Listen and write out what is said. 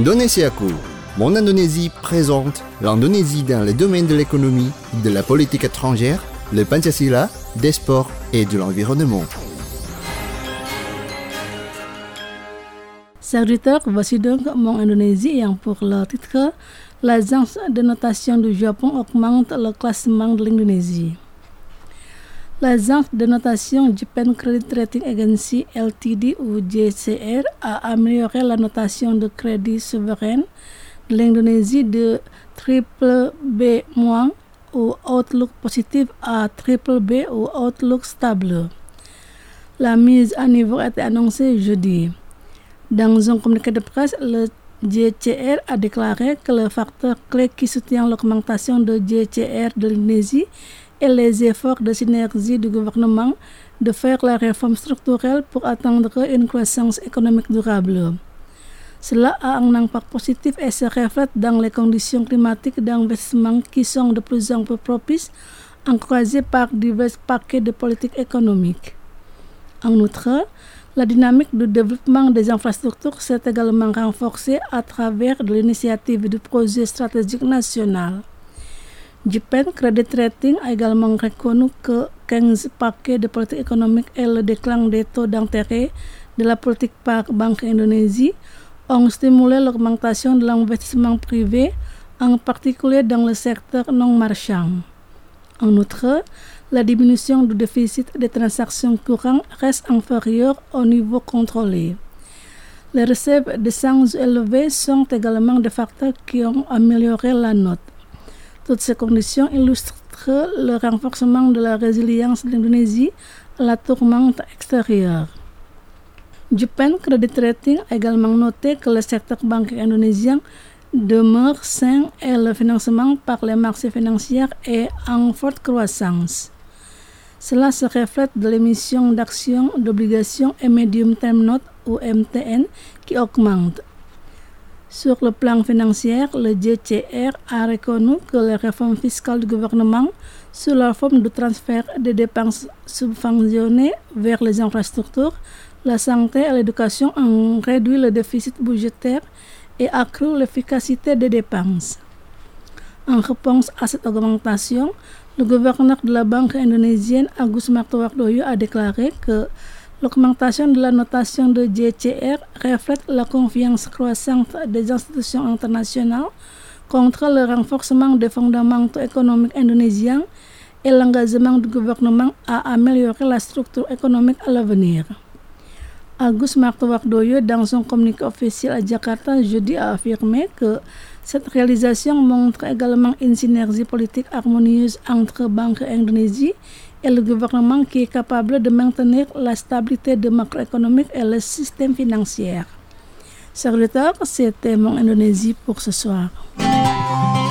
Indonesiaku. Mon Indonésie présente l'Indonésie dans les domaines de l'économie, de la politique étrangère, le Pancasila, des sports et de l'environnement. Serviteur, voici donc Mon Indonésie ayant pour le titre l'agence de notation du Japon augmente le classement de l'Indonésie. L'agence de notation Japan Credit Rating Agency Ltd ou JCR a amélioré la notation de crédit souverain de l'Indonésie de BBB- ou Outlook positif à BBB ou Outlook stable. La mise à niveau a été annoncée jeudi. Dans un communiqué de presse, le JCR a déclaré que le facteur clé qui soutient l'augmentation de JCR de l'Indonésie est les efforts de synergie du gouvernement de faire la réforme structurelle pour atteindre une croissance économique durable. Cela a un impact positif et se reflète dans les conditions climatiques d'investissement qui sont de plus en plus propices, encouragées par divers paquets de politique économique. En outre, la dynamique du développement des infrastructures s'est également renforcée à travers l'initiative du projet stratégique national. Japan Credit Rating a également reconnu que 15 paquets de politique économique et le déclin des taux d'intérêt de la politique par Banque Indonésie ont stimulé l'augmentation de l'investissement privé, en particulier dans le secteur non marchand. En outre, la diminution du déficit des transactions courantes reste inférieure au niveau contrôlé. Les réserves d'échange élevées sont également des facteurs qui ont amélioré la note. Toutes ces conditions illustrent le renforcement de la résilience de l'Indonésie à la tourmente extérieure. Japan Credit Rating a également noté que le secteur bancaire indonésien demeure sain et le financement par les marchés financiers est en forte croissance. Cela se reflète de l'émission d'actions, d'obligations et Medium Term Note ou MTN qui augmente. Sur le plan financier, le JCR a reconnu que les réformes fiscales du gouvernement, sous la forme de transfert des dépenses subventionnées vers les infrastructures, la santé et l'éducation ont réduit le déficit budgétaire et accru l'efficacité des dépenses. En réponse à cette augmentation, le gouverneur de la Banque indonésienne Agus Martowardoyo a déclaré que l'augmentation de la notation de JCR reflète la confiance croissante des institutions internationales contre le renforcement des fondamentaux économiques indonésiens et l'engagement du gouvernement à améliorer la structure économique à l'avenir. Agus Martowardoyo, dans un communiqué officiel à Jakarta jeudi, a affirmé que cette réalisation montre également une synergie politique harmonieuse entre Banque Indonésie et le gouvernement qui est capable de maintenir la stabilité de macroéconomique et le système financier. Chers auditeurs, c'était Mon Indonésie pour ce soir.